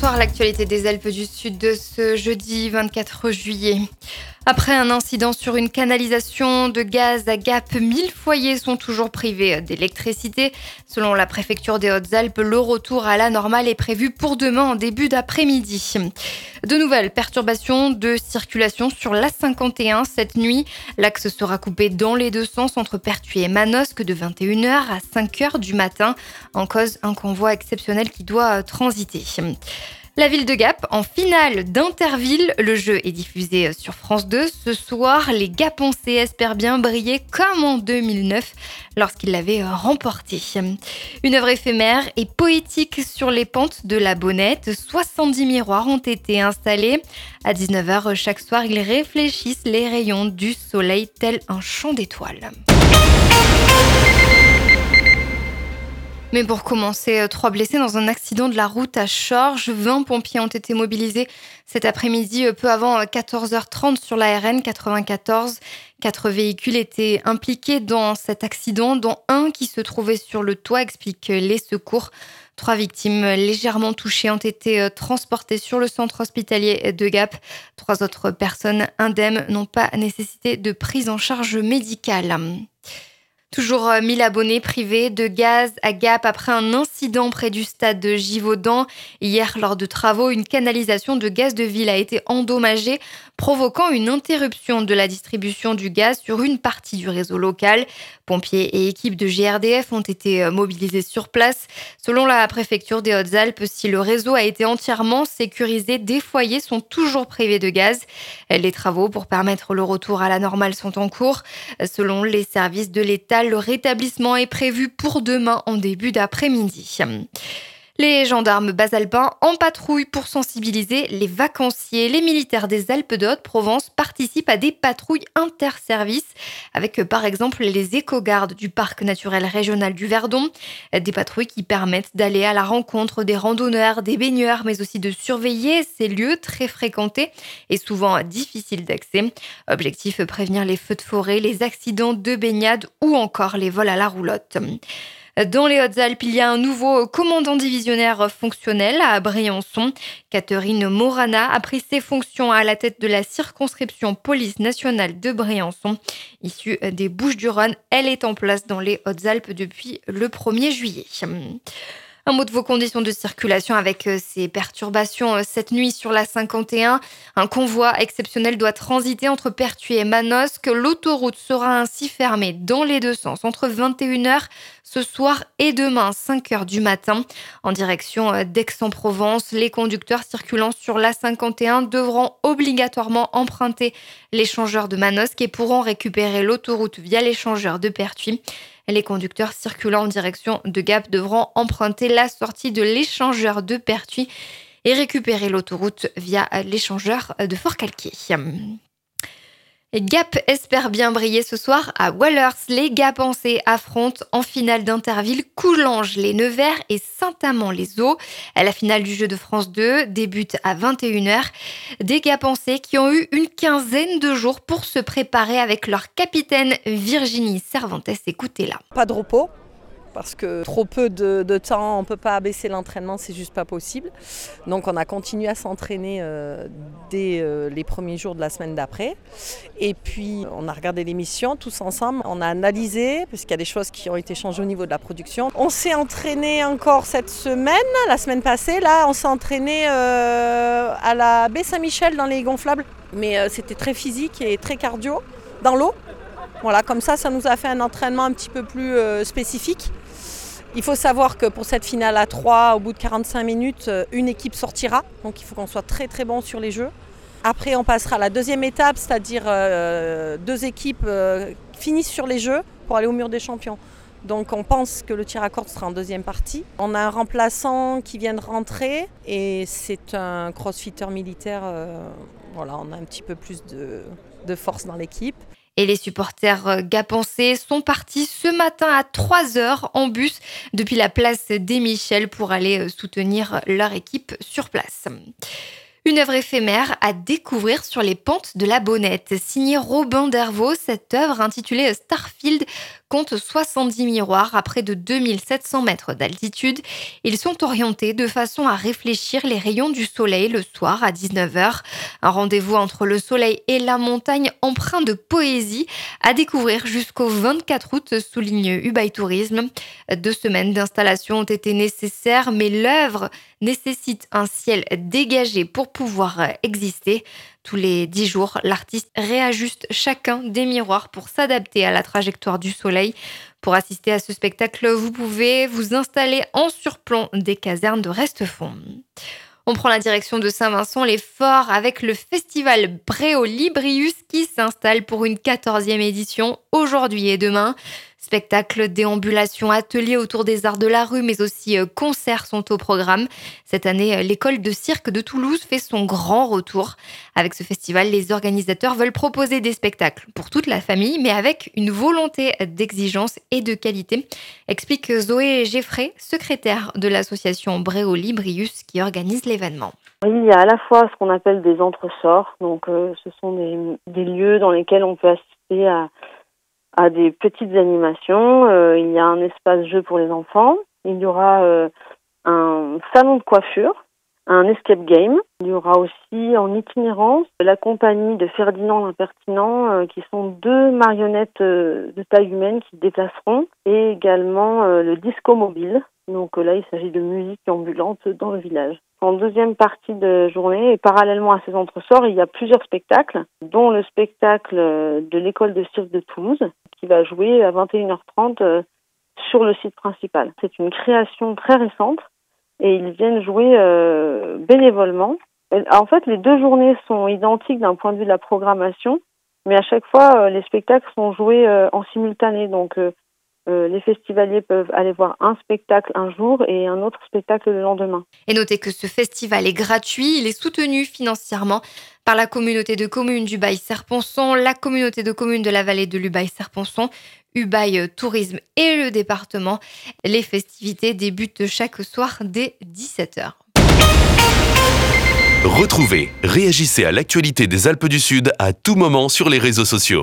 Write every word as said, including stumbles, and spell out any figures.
Bonsoir, l'actualité des Alpes du Sud de ce jeudi vingt-quatre juillet. Après un incident sur une canalisation de gaz à Gap, mille foyers sont toujours privés d'électricité. Selon la préfecture des Hautes-Alpes, le retour à la normale est prévu pour demain en début d'après-midi. De nouvelles perturbations de circulation sur l'A cinquante et un cette nuit. L'axe sera coupé dans les deux sens entre Pertuis et Manosque de vingt et une heures à cinq heures du matin. En cause, un convoi exceptionnel qui doit transiter. La ville de Gap, en finale d'Interville. Le jeu est diffusé sur France deux. Ce soir, les Gaponçais espèrent bien briller comme en deux mille neuf lorsqu'ils l'avaient remporté. Une œuvre éphémère et poétique sur les pentes de la Bonnette. soixante-dix miroirs ont été installés. À dix-neuf heures chaque soir, ils réfléchissent les rayons du soleil tel un champ d'étoiles. Mais pour commencer, trois blessés dans un accident de la route à Chorges. vingt pompiers ont été mobilisés cet après-midi, peu avant quatorze heures trente sur la R N quatre-vingt-quatorze. Quatre véhicules étaient impliqués dans cet accident, dont un qui se trouvait sur le toit, expliquent les secours. Trois victimes légèrement touchées ont été transportées sur le centre hospitalier de Gap. Trois autres personnes indemnes n'ont pas nécessité de prise en charge médicale. Toujours mille abonnés privés de gaz à Gap après un incident près du stade de Givaudan. Hier, lors de travaux, une canalisation de gaz de ville a été endommagée, provoquant une interruption de la distribution du gaz sur une partie du réseau local. Pompiers et équipes de G R D F ont été mobilisés sur place. Selon la préfecture des Hautes-Alpes, si le réseau a été entièrement sécurisé, des foyers sont toujours privés de gaz. Les travaux pour permettre le retour à la normale sont en cours. Selon les services de l'État, le rétablissement est prévu pour demain en début d'après-midi. Les gendarmes basalpins en patrouille pour sensibiliser les vacanciers. Les militaires des Alpes de Haute-Provence participent à des patrouilles interservices avec par exemple les éco-gardes du parc naturel régional du Verdon. Des patrouilles qui permettent d'aller à la rencontre des randonneurs, des baigneurs, mais aussi de surveiller ces lieux très fréquentés et souvent difficiles d'accès. Objectif, prévenir les feux de forêt, les accidents de baignade ou encore les vols à la roulotte. Dans les Hautes-Alpes, il y a un nouveau commandant divisionnaire fonctionnel à Briançon. Catherine Morana a pris ses fonctions à la tête de la circonscription police nationale de Briançon. Issue des Bouches-du-Rhône, elle est en place dans les Hautes-Alpes depuis le premier juillet. Un mot de vos conditions de circulation avec ces perturbations cette nuit sur l'A cinquante et un. Un convoi exceptionnel doit transiter entre Pertuis et Manosque. L'autoroute sera ainsi fermée dans les deux sens entre vingt et une heures ce soir et demain cinq heures du matin. En direction d'Aix-en-Provence, les conducteurs circulant sur l'A cinquante et un devront obligatoirement emprunter l'échangeur de Manosque et pourront récupérer l'autoroute via l'échangeur de Pertuis. Les conducteurs circulant en direction de Gap devront emprunter la sortie de l'échangeur de Pertuis et récupérer l'autoroute via l'échangeur de Forcalquier. Gap espère bien briller ce soir à Wallers. Les Gapençais affrontent en finale d'Interville Coulanges, les Nevers et Saint-Amand-les-Eaux. La finale du jeu de France deux débute à vingt et une heures. Des Gapençais qui ont eu une quinzaine de jours pour se préparer avec leur capitaine Virginie Cervantes. Écoutez-la. Pas de repos. Parce que trop peu de, de temps, on ne peut pas abaisser l'entraînement, c'est juste pas possible. Donc on a continué à s'entraîner euh, dès euh, les premiers jours de la semaine d'après. Et puis on a regardé l'émission tous ensemble, on a analysé, parce qu'il y a des choses qui ont été changées au niveau de la production. On s'est entraîné encore cette semaine, la semaine passée, là on s'est entraîné euh, à la baie Saint-Michel dans les gonflables. Mais euh, c'était très physique et très cardio, dans l'eau. Voilà, comme ça, ça nous a fait un entraînement un petit peu plus euh, spécifique. Il faut savoir que pour cette finale à trois, au bout de quarante-cinq minutes, une équipe sortira. Donc il faut qu'on soit très très bon sur les jeux. Après, on passera à la deuxième étape, c'est-à-dire euh, deux équipes euh, finissent sur les jeux pour aller au mur des champions. Donc on pense que le tir à corde sera en deuxième partie. On a un remplaçant qui vient de rentrer et c'est un crossfitter militaire. Euh, voilà, on a un petit peu plus de, de force dans l'équipe. Et les supporters gapençais sont partis ce matin à trois heures en bus depuis la place des Michel pour aller soutenir leur équipe sur place. Une œuvre éphémère à découvrir sur les pentes de la Bonnette. Signée Robin Dervaux, cette œuvre intitulée Starfield compte soixante-dix miroirs à près de deux mille sept cents mètres d'altitude. Ils sont orientés de façon à réfléchir les rayons du soleil le soir à dix-neuf heures. Un rendez-vous entre le soleil et la montagne empreint de poésie à découvrir jusqu'au vingt-quatre août, souligne Ubaï Tourisme. Deux semaines d'installation ont été nécessaires, mais l'œuvre nécessite un ciel dégagé pour pouvoir exister. Tous les dix jours, l'artiste réajuste chacun des miroirs pour s'adapter à la trajectoire du soleil. Pour assister à ce spectacle, vous pouvez vous installer en surplomb des casernes de Restefond. On prend la direction de Saint-Vincent-les-Forts avec le festival Bréolibrius qui s'installe pour une quatorzième édition aujourd'hui et demain. Spectacles, déambulations, ateliers autour des arts de la rue, mais aussi concerts sont au programme. Cette année, l'école de cirque de Toulouse fait son grand retour. Avec ce festival, les organisateurs veulent proposer des spectacles pour toute la famille, mais avec une volonté d'exigence et de qualité, explique Zoé Geffray, secrétaire de l'association Bréolibrius qui organise l'événement. Il y a à la fois ce qu'on appelle des entresorts, donc euh, ce sont des, des lieux dans lesquels on peut assister à à des petites animations. Euh, il y a un espace jeu pour les enfants. Il y aura euh, un salon de coiffure, un escape game. Il y aura aussi en itinérance la compagnie de Ferdinand l'Impertinent, euh, qui sont deux marionnettes euh, de taille humaine qui se déplaceront, et également euh, le disco mobile. Donc euh, là, il s'agit de musique ambulante dans le village. En deuxième partie de journée, et parallèlement à ces entresorts, il y a plusieurs spectacles, dont le spectacle de l'école de cirque de Toulouse, qui va jouer à vingt et une heures trente sur le site principal. C'est une création très récente, et ils viennent jouer euh, bénévolement. Et, en fait, les deux journées sont identiques d'un point de vue de la programmation, mais à chaque fois, euh, les spectacles sont joués euh, en simultané, donc euh, Euh, les festivaliers peuvent aller voir un spectacle un jour et un autre spectacle le lendemain. Et notez que ce festival est gratuit, il est soutenu financièrement par la communauté de communes d'Ubaï-Serponçon, la communauté de communes de la vallée de l'Ubaï-Serponçon, Ubaï Tourisme et le département. Les festivités débutent chaque soir dès dix-sept heures. Retrouvez, réagissez à l'actualité des Alpes du Sud à tout moment sur les réseaux sociaux.